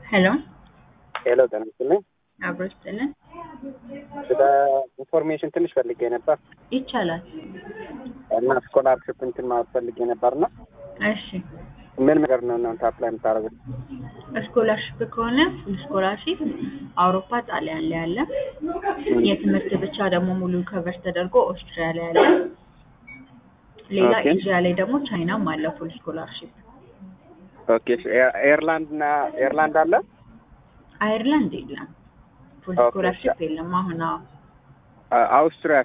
ሄሎ ሄሎ ጤና ይስጥልኝ። አብሮ ይስጥልን። ስለ ኢንፎርሜሽን ትንሽ ፈልጌ ነበር ይቻላል። እና ስኮላርሽፕ እንትን ማለት ፈልጌ ነበርና እሺ ምን ነገር ነው እናንተ አፕላይ የምታደርጉት? ስኮላርሽፕ ከሆነ ፉል ስኮላርሽፕ አውሮፓ፣ ጣሊያን ላይ አለ። የትምህርት ብቻ ደግሞ ሙሉ ከቨር ተደርጎ ኦስትሪያ ላይ አለ። ሌላ ኦኬ ኤዥያ ላይ ደግሞ ቻይናም አለ ፉል ስኮላርሽፕ። ኦኬ ኤርላንድ አለ? አየርላንድ የለም ፉል ኦኬ ስኮላርሽፕ የለም አሁን። አውስትሪያ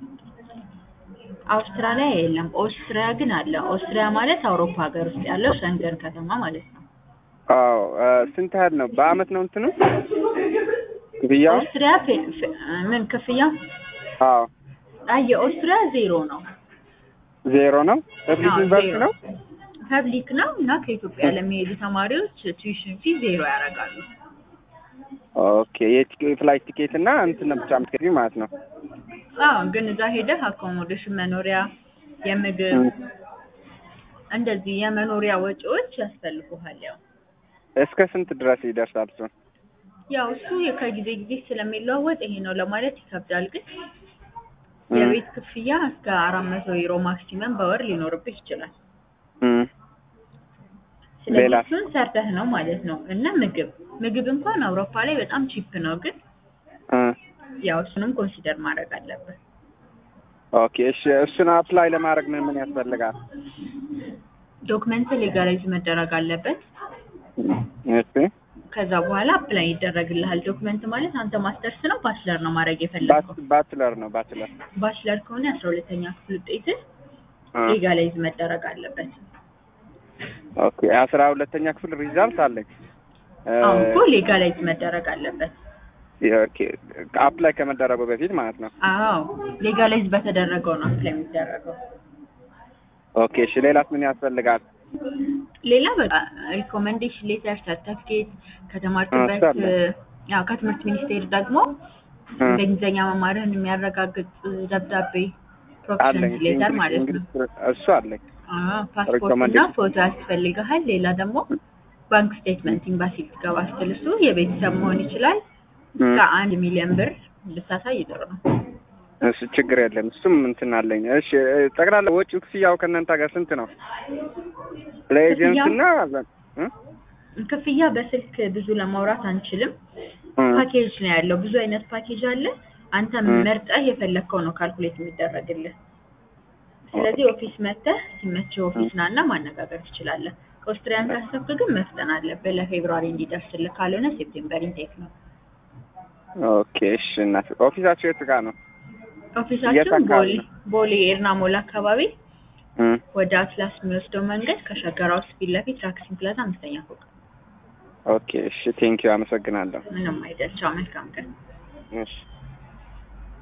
አውስትራሊያ የለም። ኦስትሪያ ግን አለ። ኦስትሪያ ማለት አውሮፓ ሀገር ውስጥ ያለው ሸንገን ከተማ ማለት ነው። አዎ ስንት ያህል ነው በአመት ነው እንትኑ ክፍያው? ኦስትሪያ ምን ክፍያ? አዎ አይ የኦስትሪያ ዜሮ ነው። ዜሮ ነው? ፐብሊክ ዩኒቨርሲቲ ነው? ፐብሊክ ነው እና ከኢትዮጵያ ለሚሄዱ ተማሪዎች ቱዊሽን ፊ ዜሮ ያደርጋሉ። ኦኬ የፍላይት ቲኬት እና እንትን ብቻ የምትከፍይው ማለት ነው? አዎ ግን እዛ ሄደህ አኮሞዴሽን፣ መኖሪያ፣ የምግብ እንደዚህ የመኖሪያ ወጪዎች ያስፈልጉሃል። ያው እስከ ስንት ድረስ ይደርሳል እሱ? ያው እሱ ከጊዜ ጊዜ ስለሚለዋወጥ ይሄ ነው ለማለት ይከብዳል። ግን የቤት ክፍያ እስከ 400 ዩሮ ማክሲመም በወር ሊኖርብህ ይችላል። ስለዚህ እሱን ሰርተህ ነው ማለት ነው። እና ምግብ እንኳን አውሮፓ ላይ በጣም ቺፕ ነው። ግን ያው እሱንም ኮንሲደር ማድረግ አለብህ። ኦኬ እሺ እሱን አፕላይ ለማድረግ ምን ያስፈልጋል? ዶክመንት ሌጋላይዝ መደረግ አለበት። እሺ ከዛ በኋላ አፕላይ ይደረግልሃል። ዶክመንት ማለት አንተ ማስተርስ ነው ባችለር ነው ማድረግ የፈለገው? ባችለር ነው። ባችለር ከሆነ 12ኛ ክፍል ውጤት ሌጋላይዝ መደረግ አለበት። ኦኬ 12ኛ ክፍል ሪዛልት አለኝ። አሁን እኮ ሌጋላይዝ መደረግ አለበት። ኦኬ አፕላይ ከመደረጉ በፊት ማለት ነው? አዎ ሌጋላይዝ በተደረገው ነው አፕላይ የሚደረገው። ኦኬ እሺ ሌላስ ምን ያስፈልጋል? ሌላ በቃ ሪኮመንዴሽን ሌተር፣ ሰርቲፊኬት ከተማርክበት ያው ከትምህርት ሚኒስቴር ደግሞ በእንግሊዝኛ መማርህን የሚያረጋግጥ ደብዳቤ ፕሮፌሽናል ሌተር ማለት ነው። እሱ አለኝ። ፓስፖርት እና ፎቶ ያስፈልግሃል። ሌላ ደግሞ ባንክ ስቴትመንት ኤምባሲ ልትገባ ስትል እሱ የቤተሰብ መሆን ይችላል። ከ1 ሚሊዮን ብር ልታሳይ ጥሩ ነው። እሺ ችግር የለም እሱም እንትን አለኝ። እሺ ጠቅላላ ወጪው ክፍያው ከእናንተ ጋር ስንት ነው? ለኤጀንሲና ክፍያ በስልክ ብዙ ለማውራት አንችልም። ፓኬጅ ነው ያለው። ብዙ አይነት ፓኬጅ አለ። አንተ መርጠህ የፈለከው ነው ካልኩሌት የሚደረግልህ። ስለዚህ ኦፊስ መጥተህ ሲመችህ ኦፊስ ናና ማነጋገር ትችላለህ። ከኦስትሪያን ካሰብክ ግን መፍጠን አለብህ ለፌብሩዋሪ እንዲደርስልህ፣ ካልሆነ ሴፕቴምበር ኢንቴክ ነው። ኦኬ እሺ እናት ኦፊሳችሁ የት ጋር ነው? ኦፊሳችን ቦሌ ኤርና ሞል አካባቢ ወደ አትላስ የሚወስደው መንገድ ከሸገር ሃውስ ፊት ለፊት ታክሲ ፕላዛ 5ኛ ፎቅ። ኦኬ እሺ ቴንኪው አመሰግናለሁ። ምንም አይደል። ቻው መልካም ቀን። እሺ